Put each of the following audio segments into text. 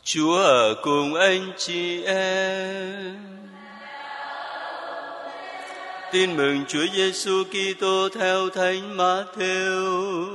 Chúa ở cùng anh chị em. Tin mừng Chúa Giêsu Kitô theo Thánh Mát-thêu.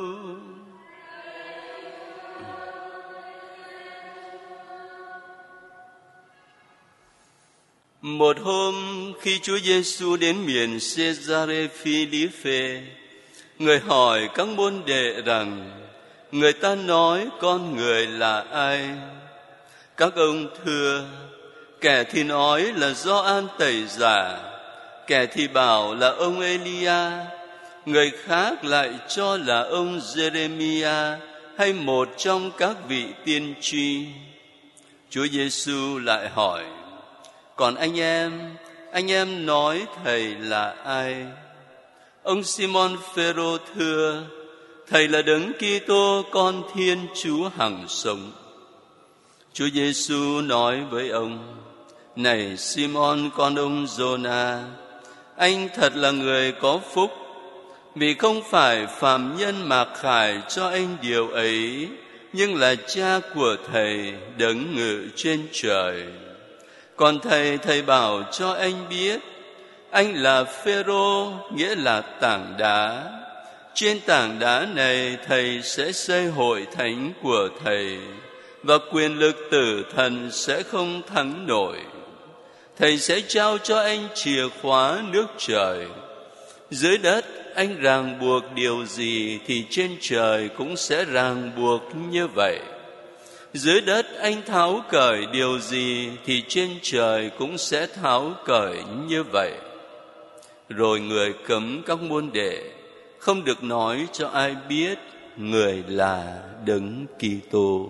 Một hôm khi Chúa Giêsu đến miền Caesarea Philippe, người hỏi các môn đệ rằng: người ta nói con người là ai? Các ông thưa: kẻ thì nói là Gioan Tẩy Giả, kẻ thì bảo là ông Elia, người khác lại cho là ông Giê-rê-mi-a hay một trong các vị tiên tri. Chúa Giêsu lại hỏi: còn anh em nói thầy là ai? Ông Simon Phêrô thưa: thầy là Đấng Kitô, con Thiên Chúa hằng sống. Chúa Giêsu nói với ông: này Simon con ông Giô-na, anh thật là người có phúc, vì không phải phàm nhân mặc khải cho anh điều ấy, nhưng là Cha của thầy Đấng ngự trên trời. Còn thầy bảo cho anh biết, anh là Phêrô, nghĩa là tảng đá. Trên tảng đá này thầy sẽ xây hội thánh của thầy, và quyền lực tử thần sẽ không thắng nổi. Thầy sẽ trao cho anh chìa khóa nước trời. Dưới đất anh ràng buộc điều gì thì trên trời cũng sẽ ràng buộc như vậy. Dưới đất anh tháo cởi điều gì thì trên trời cũng sẽ tháo cởi như vậy. Rồi người cấm các môn đệ không được nói cho ai biết người là Đấng Kitô.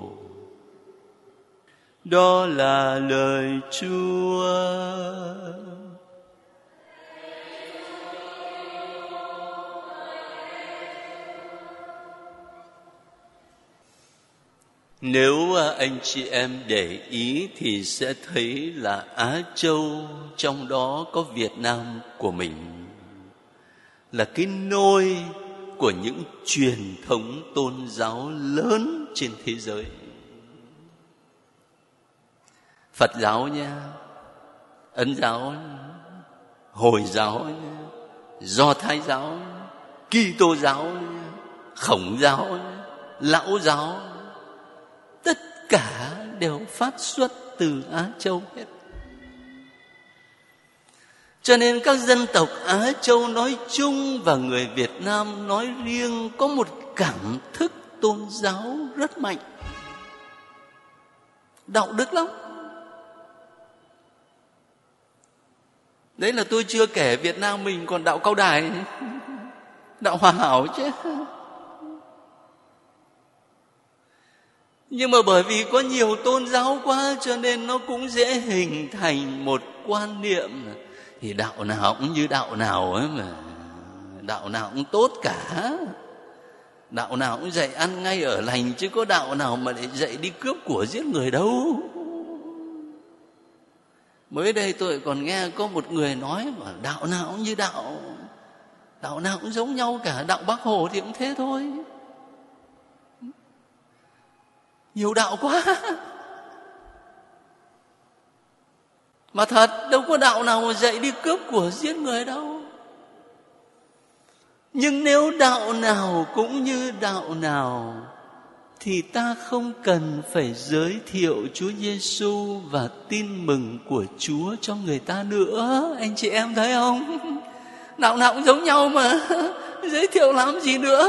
Đó là lời Chúa. Nếu anh chị em để ý thì sẽ thấy là Á Châu, trong đó có Việt Nam của mình, là cái nôi của những truyền thống tôn giáo lớn trên thế giới. Phật giáo nha, Ấn giáo, Hồi giáo, Do Thái giáo, Kitô giáo, Khổng giáo, Lão giáo, tất cả đều phát xuất từ Á Châu hết. Cho nên các dân tộc Á Châu nói chung và người Việt Nam nói riêng có một cảm thức tôn giáo rất mạnh, đạo đức lắm. Đấy là tôi chưa kể Việt Nam mình còn đạo Cao Đài, đạo Hòa Hảo chứ. Nhưng mà bởi vì có nhiều tôn giáo quá cho nên nó cũng dễ hình thành một quan niệm thì đạo nào cũng như đạo nào ấy mà. Đạo nào cũng tốt cả. Đạo nào cũng dạy ăn ngay ở lành, chứ có đạo nào mà để dạy đi cướp của giết người đâu. Mới đây tôi còn nghe có một người nói mà đạo nào cũng như đạo, đạo nào cũng giống nhau cả. Đạo Bác Hồ thì cũng thế thôi. Nhiều đạo quá. Mà thật đâu có đạo nào mà dạy đi cướp của giết người đâu. Nhưng nếu đạo nào cũng như đạo nào thì ta không cần phải giới thiệu Chúa Giêsu và tin mừng của Chúa cho người ta nữa. Anh chị em thấy không? Đạo nào cũng giống nhau mà, giới thiệu làm gì nữa.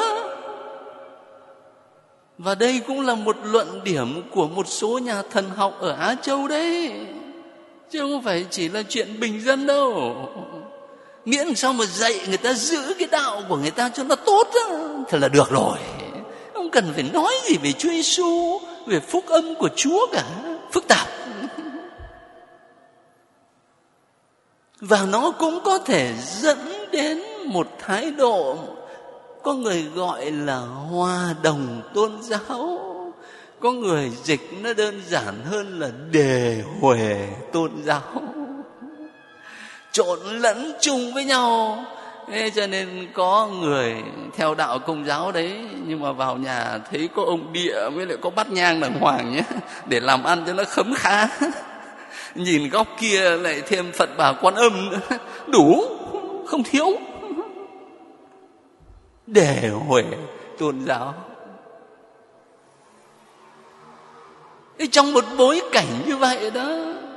Và đây cũng là một luận điểm của một số nhà thần học ở Á Châu đấy, chứ không phải chỉ là chuyện bình dân đâu. Miễn sao mà dạy người ta giữ cái đạo của người ta cho nó tốt đó, thì là được rồi. Không cần phải nói gì về Chúa Giêsu, về phúc âm của Chúa cả, phức tạp. Và nó cũng có thể dẫn đến một thái độ, có người gọi là hòa đồng tôn giáo, có người dịch nó đơn giản hơn là đề huề tôn giáo. Trộn lẫn chung với nhau Thế cho nên có người theo đạo Công giáo đấy, nhưng mà vào nhà thấy có ông địa với lại có bát nhang đàng hoàng nhé, để làm ăn cho nó khấm khá. Nhìn góc kia lại thêm Phật Bà Quan Âm nữa, đủ, không thiếu, để huề tôn giáo. Thế trong một bối cảnh như vậy đó,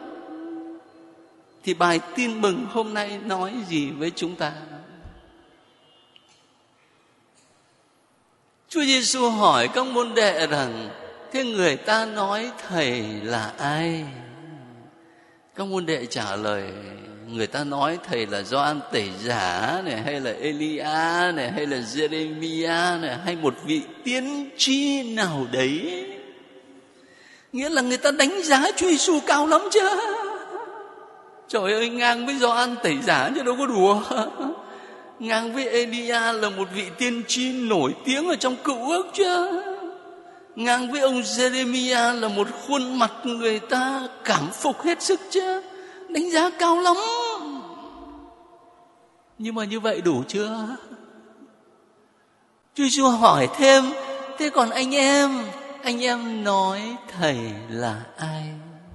thì bài tin mừng hôm nay nói gì với chúng ta? Chúa Giêsu hỏi các môn đệ rằng: thế người ta nói thầy là ai? Các môn đệ trả lời: người ta nói thầy là Gioan Tẩy Giả này, hay là Elia này, hay là Jeremia này, hay một vị tiên tri nào đấy. Nghĩa là người ta đánh giá Chúa Giêsu cao lắm chứ. Trời ơi, ngang với Gioan Tẩy Giả chứ đâu có đùa. Ngang với Elia là một vị tiên tri nổi tiếng ở trong Cựu Ước chứ. Ngang với ông Jeremia là một khuôn mặt người ta cảm phục hết sức chứ. Đánh giá cao lắm. Nhưng mà như vậy đủ chưa? Chúa Giêsu hỏi thêm: thế còn anh em nói thầy là ai?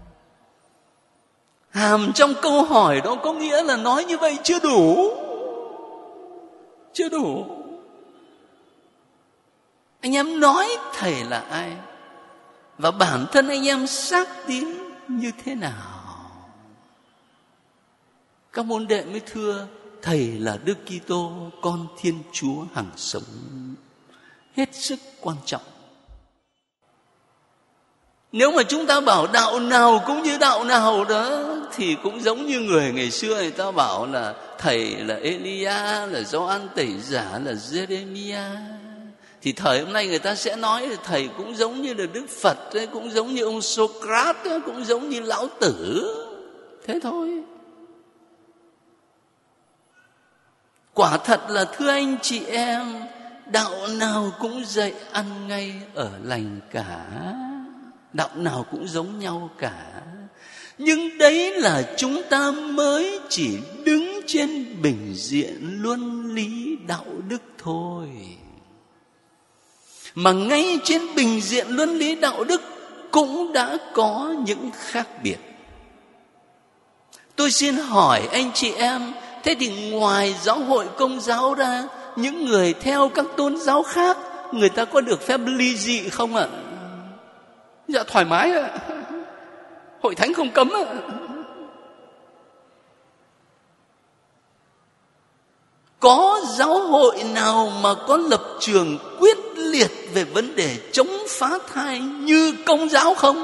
Hàm trong câu hỏi đó có nghĩa là nói như vậy chưa đủ. Chưa đủ. Anh em nói thầy là ai? Và bản thân anh em xác tín như thế nào? Các môn đệ mới thưa: thầy là Đức Kitô, con Thiên Chúa hằng sống. Hết sức quan trọng. Nếu mà chúng ta bảo đạo nào cũng như đạo nào đó, thì cũng giống như người ngày xưa người ta bảo là thầy là Elia, là Gioan Tẩy Giả, là Jeremia. Thì thời hôm nay người ta sẽ nói là thầy cũng giống như là Đức Phật, cũng giống như ông Socrates, cũng giống như Lão Tử. Thế thôi. Quả thật là thưa anh chị em, đạo nào cũng dạy ăn ngay ở lành cả. Đạo nào cũng giống nhau cả. Nhưng đấy là chúng ta mới chỉ đứng trên bình diện luân lý đạo đức thôi. Mà ngay trên bình diện luân lý đạo đức cũng đã có những khác biệt. Tôi xin hỏi anh chị em, thế thì ngoài giáo hội Công giáo ra, những người theo các tôn giáo khác, người ta có được phép ly dị không ạ? Dạ thoải mái ạ. Hội thánh không cấm ạ. Có giáo hội nào mà có lập trường quyết liệt về vấn đề chống phá thai như Công giáo không?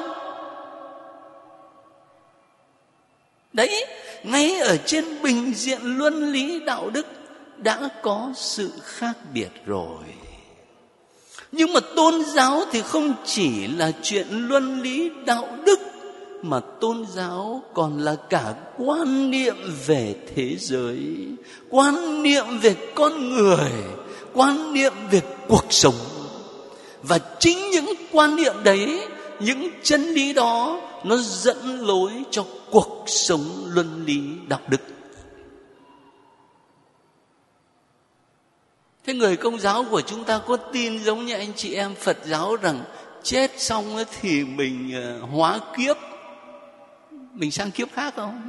Đấy, ngay ở trên bình diện luân lý đạo đức đã có sự khác biệt rồi. Nhưng mà tôn giáo thì không chỉ là chuyện luân lý đạo đức, mà tôn giáo còn là cả quan niệm về thế giới, quan niệm về con người, quan niệm về cuộc sống. Và chính những quan niệm đấy, những chân lý đó, nó dẫn lối cho cuộc sống luân lý đạo đức. Thế người Công giáo của chúng ta có tin giống như anh chị em Phật giáo rằng chết xong thì mình hóa kiếp, mình sang kiếp khác không?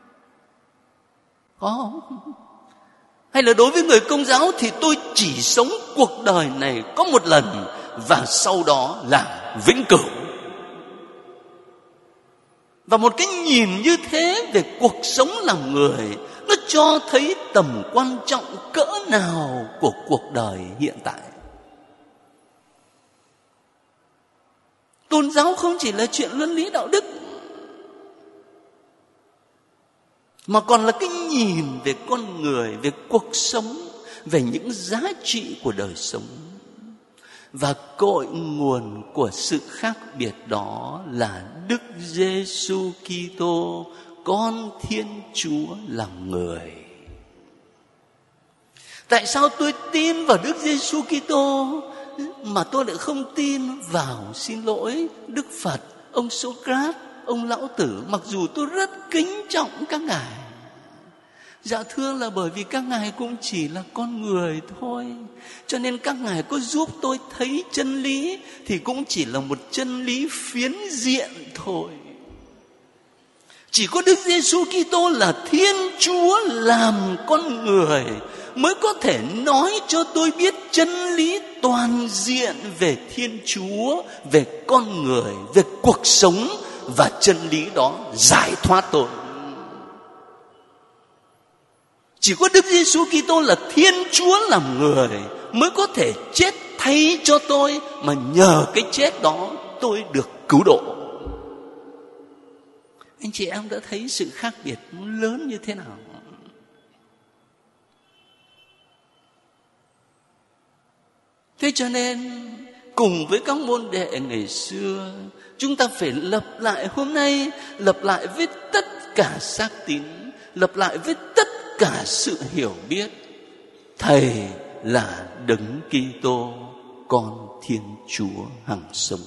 Có không? Hay là đối với người Công giáo thì tôi chỉ sống cuộc đời này có một lần và sau đó là vĩnh cửu. Và một cái nhìn như thế về cuộc sống làm người, nó cho thấy tầm quan trọng cỡ nào của cuộc đời hiện tại. Tôn giáo không chỉ là chuyện luân lý đạo đức, mà còn là cái nhìn về con người, về cuộc sống, về những giá trị của đời sống. Và cội nguồn của sự khác biệt đó là Đức Giêsu Kitô, con Thiên Chúa làm người. Tại sao tôi tin vào Đức Giêsu Kitô mà tôi lại không tin vào, xin lỗi, Đức Phật, ông Socrates, ông Lão Tử, mặc dù tôi rất kính trọng các ngài? Dạ thưa, là bởi vì các ngài cũng chỉ là con người thôi, cho nên các ngài có giúp tôi thấy chân lý thì cũng chỉ là một chân lý phiến diện thôi. Chỉ có Đức Giêsu Kitô là Thiên Chúa làm con người mới có thể nói cho tôi biết chân lý toàn diện về Thiên Chúa, về con người, về cuộc sống, và chân lý đó giải thoát tôi. Chỉ có Đức Giêsu Kitô là Thiên Chúa làm người mới có thể chết thay cho tôi, mà nhờ cái chết đó tôi được cứu độ. Anh chị em đã thấy sự khác biệt lớn như thế nào? Thế cho nên cùng với các môn đệ ngày xưa, chúng ta phải lập lại hôm nay, lập lại với tất cả xác tín, lập lại với tất cả sự hiểu biết, Thầy là Đấng Kitô, con Thiên Chúa hằng sống.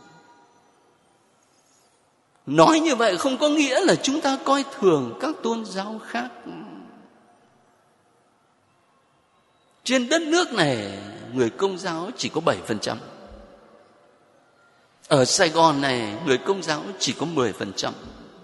Nói như vậy không có nghĩa là chúng ta coi thường các tôn giáo khác. Trên đất nước này, người Công giáo chỉ có 7%. Ở Sài Gòn này, người Công giáo chỉ có 10%.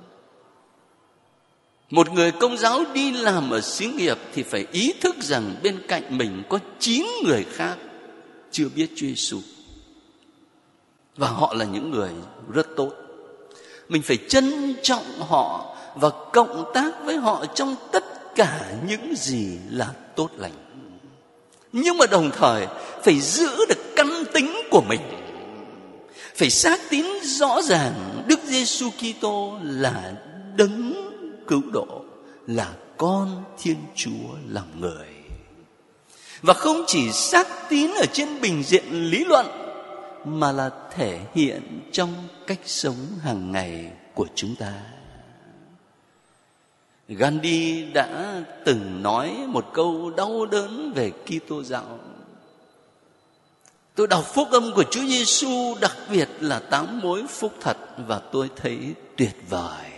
Một người Công giáo đi làm ở xí nghiệp thì phải ý thức rằng bên cạnh mình có 9 người khác chưa biết Chúa Giêsu, và họ là những người rất tốt. Mình phải trân trọng họ và cộng tác với họ trong tất cả những gì là tốt lành. Nhưng mà đồng thời phải giữ được căn tính của mình, phải xác tín rõ ràng Đức Giêsu Kitô là Đấng cứu độ, là con Thiên Chúa làm người. Và không chỉ xác tín ở trên bình diện lý luận, mà là thể hiện trong cách sống hàng ngày của chúng ta. Gandhi đã từng nói một câu đau đớn về Kitô giáo. Tôi đọc phúc âm của Chúa Giêsu, đặc biệt là 8 mối phúc thật, và tôi thấy tuyệt vời.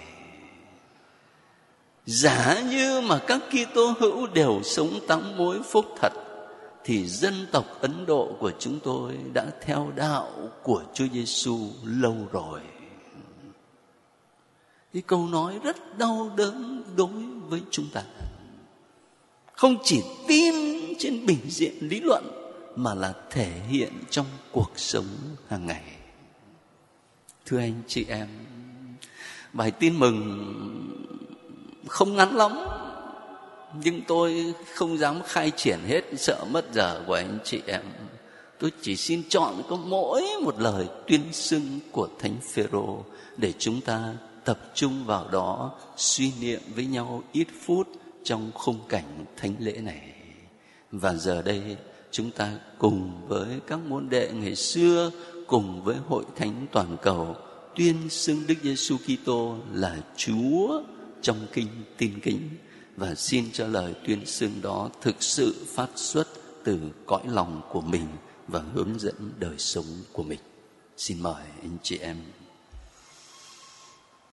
Giả như mà các Kitô hữu đều sống 8 mối phúc thật, thì dân tộc Ấn Độ của chúng tôi đã theo đạo của Chúa Giêsu lâu rồi. Cái câu nói rất đau đớn đối với chúng ta. Không chỉ tin trên bình diện lý luận, mà là thể hiện trong cuộc sống hàng ngày. Thưa anh chị em, bài tin mừng không ngắn lắm, nhưng tôi không dám khai triển hết, sợ mất giờ của anh chị em. Tôi chỉ xin chọn có mỗi một lời tuyên xưng của Thánh Phêrô để chúng ta tập trung vào đó, suy niệm với nhau ít phút trong khung cảnh thánh lễ này. Và giờ đây chúng ta cùng với các môn đệ ngày xưa, cùng với hội thánh toàn cầu tuyên xưng Đức Giêsu Kitô là Chúa trong kinh tin kính, và xin cho lời tuyên xưng đó thực sự phát xuất từ cõi lòng của mình và hướng dẫn đời sống của mình. Xin mời anh chị em.